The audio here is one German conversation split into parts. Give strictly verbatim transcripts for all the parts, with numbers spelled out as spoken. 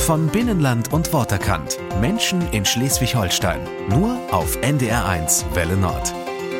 Von Binnenland und Worterkant. Menschen in Schleswig-Holstein. Nur auf N D R eins Welle Nord.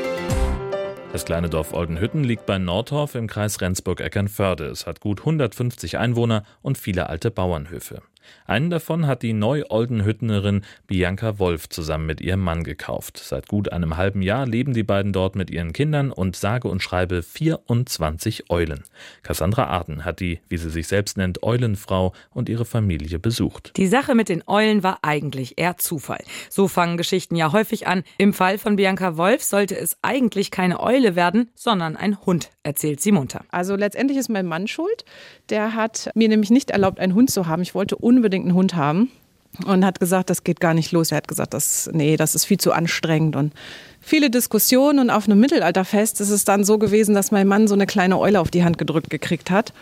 Das kleine Dorf Oldenhütten liegt bei Nordhorf im Kreis Rendsburg-Eckernförde. Es hat gut hundertfünfzig Einwohner und viele alte Bauernhöfe. Einen davon hat die Neu-Oldenhüttenerin Bianca Wolf zusammen mit ihrem Mann gekauft. Seit gut einem halben Jahr leben die beiden dort mit ihren Kindern und sage und schreibe vierundzwanzig Eulen. Cassandra Arden hat die, wie sie sich selbst nennt, Eulenfrau und ihre Familie besucht. Die Sache mit den Eulen war eigentlich eher Zufall. So fangen Geschichten ja häufig an. Im Fall von Bianca Wolf sollte es eigentlich keine Eule werden, sondern ein Hund, erzählt sie munter. Also letztendlich ist mein Mann schuld. Der hat mir nämlich nicht erlaubt, einen Hund zu haben. Ich wollte unbedingt einen Hund haben und hat gesagt, das geht gar nicht los. Er hat gesagt, das, nee, das ist viel zu anstrengend und viele Diskussionen. Und auf einem Mittelalterfest ist es dann so gewesen, dass mein Mann so eine kleine Eule auf die Hand gedrückt gekriegt hat.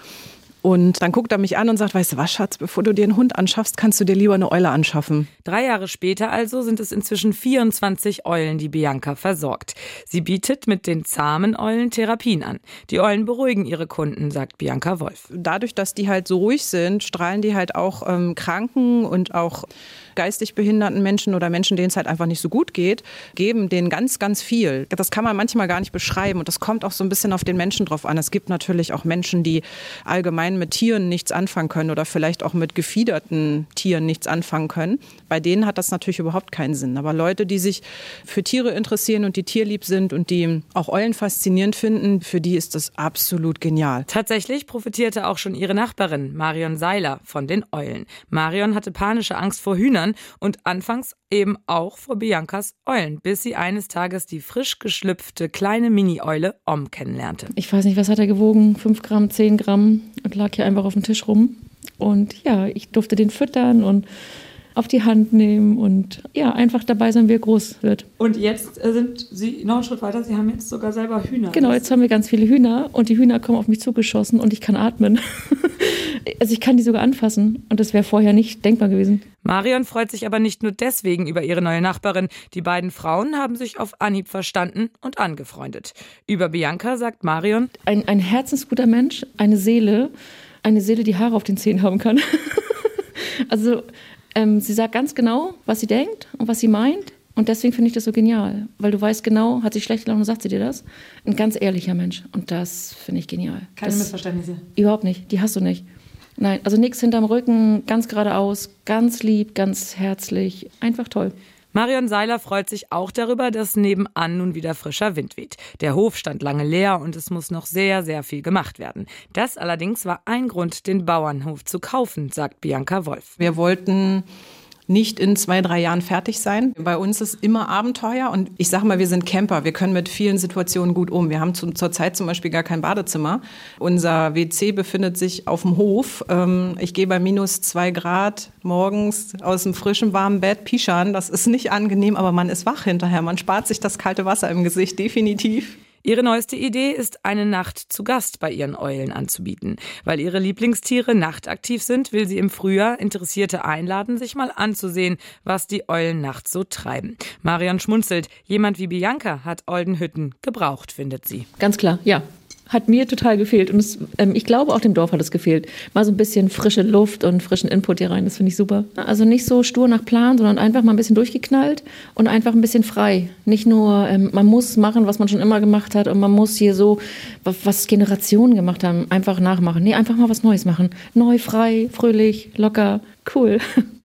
Und dann guckt er mich an und sagt, weißt du was, Schatz, bevor du dir einen Hund anschaffst, kannst du dir lieber eine Eule anschaffen. Drei Jahre später also sind es inzwischen vierundzwanzig Eulen, die Bianca versorgt. Sie bietet mit den zahmen Eulen Therapien an. Die Eulen beruhigen ihre Kunden, sagt Bianca Wolf. Dadurch, dass die halt so ruhig sind, strahlen die halt auch ähm, Kranken und auch geistig behinderten Menschen oder Menschen, denen es halt einfach nicht so gut geht, geben denen ganz, ganz viel. Das kann man manchmal gar nicht beschreiben und das kommt auch so ein bisschen auf den Menschen drauf an. Es gibt natürlich auch Menschen, die allgemein mit Tieren nichts anfangen können oder vielleicht auch mit gefiederten Tieren nichts anfangen können. Bei denen hat das natürlich überhaupt keinen Sinn. Aber Leute, die sich für Tiere interessieren und die tierlieb sind und die auch Eulen faszinierend finden, für die ist das absolut genial. Tatsächlich profitierte auch schon ihre Nachbarin Marion Seiler von den Eulen. Marion hatte panische Angst vor Hühnern und anfangs eben auch vor Biancas Eulen, bis sie eines Tages die frisch geschlüpfte kleine Mini-Eule Om kennenlernte. Ich weiß nicht, was hat er gewogen? Fünf Gramm, zehn Gramm und lag hier einfach auf dem Tisch rum. Und ja, ich durfte den füttern und auf die Hand nehmen und ja, einfach dabei sein, wie er groß wird. Und jetzt sind Sie noch einen Schritt weiter, Sie haben jetzt sogar selber Hühner. Genau, jetzt haben wir ganz viele Hühner und die Hühner kommen auf mich zugeschossen und ich kann atmen. Also ich kann die sogar anfassen und das wäre vorher nicht denkbar gewesen. Marion freut sich aber nicht nur deswegen über ihre neue Nachbarin. Die beiden Frauen haben sich auf Anhieb verstanden und angefreundet. Über Bianca sagt Marion: Ein, ein herzensguter Mensch, eine Seele, eine Seele, die Haare auf den Zähnen haben kann. Also ähm, sie sagt ganz genau, was sie denkt und was sie meint. Und deswegen finde ich das so genial. Weil du weißt genau, hat sie schlecht gelaufen, sagt sie dir das. Ein ganz ehrlicher Mensch. Und das finde ich genial. Keine das, Missverständnisse? Überhaupt nicht. Die hast du nicht. Nein, also nichts hinterm Rücken, ganz geradeaus, ganz lieb, ganz herzlich. Einfach toll. Marion Seiler freut sich auch darüber, dass nebenan nun wieder frischer Wind weht. Der Hof stand lange leer und es muss noch sehr, sehr viel gemacht werden. Das allerdings war ein Grund, den Bauernhof zu kaufen, sagt Bianca Wolf. Wir wollten nicht in zwei, drei Jahren fertig sein. Bei uns ist immer Abenteuer und ich sage mal, wir sind Camper. Wir können mit vielen Situationen gut um. Wir haben zu, zurzeit zum Beispiel gar kein Badezimmer. Unser W C befindet sich auf dem Hof. Ich gehe bei minus zwei Grad morgens aus dem frischen, warmen Bett pischern. Das ist nicht angenehm, aber man ist wach hinterher. Man spart sich das kalte Wasser im Gesicht, definitiv. Ihre neueste Idee ist, eine Nacht zu Gast bei ihren Eulen anzubieten. Weil ihre Lieblingstiere nachtaktiv sind, will sie im Frühjahr Interessierte einladen, sich mal anzusehen, was die Eulen nachts so treiben. Marion schmunzelt. Jemand wie Bianca hat Oldenhütten gebraucht, findet sie. Ganz klar, ja. Hat mir total gefehlt. Und es, ähm, ich glaube, auch dem Dorf hat es gefehlt. Mal so ein bisschen frische Luft und frischen Input hier rein, das finde ich super. Also nicht so stur nach Plan, sondern einfach mal ein bisschen durchgeknallt und einfach ein bisschen frei. Nicht nur, ähm, man muss machen, was man schon immer gemacht hat und man muss hier so, was Generationen gemacht haben, einfach nachmachen. Nee, einfach mal was Neues machen. Neu, frei, fröhlich, locker, cool.